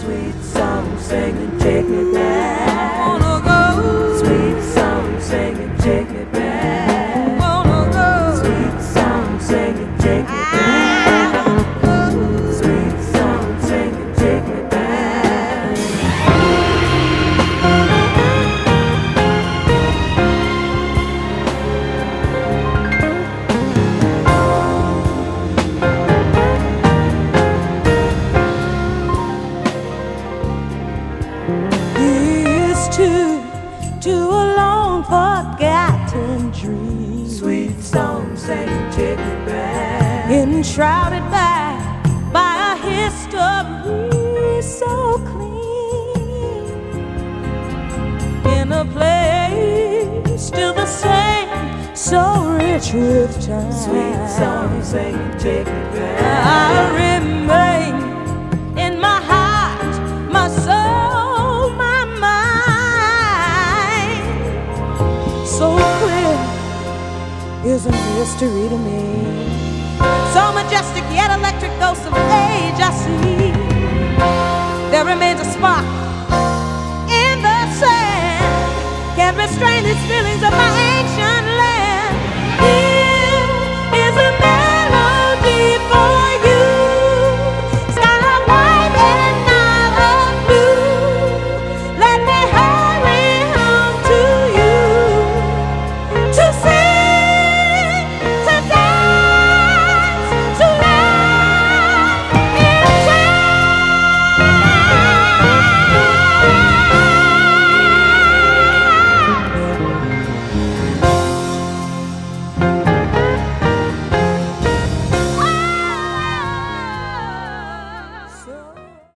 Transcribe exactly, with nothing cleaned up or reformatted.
Sweet song singing, take me back. Wanna go. Sweet song singing, take me back. Wanna go. Sweet song singing, take me back. Sweet song singing, take me back. Here's to, to a long forgotten dream. Sweet song singing, take me back. Enshrouded by, by a history so clean. In a place still the same, so rich with time. Sweet song singing, take me back. I remain in my heart, my soul, my mind. So clear is a mystery to me. So majestic yet electric ghosts of age I see.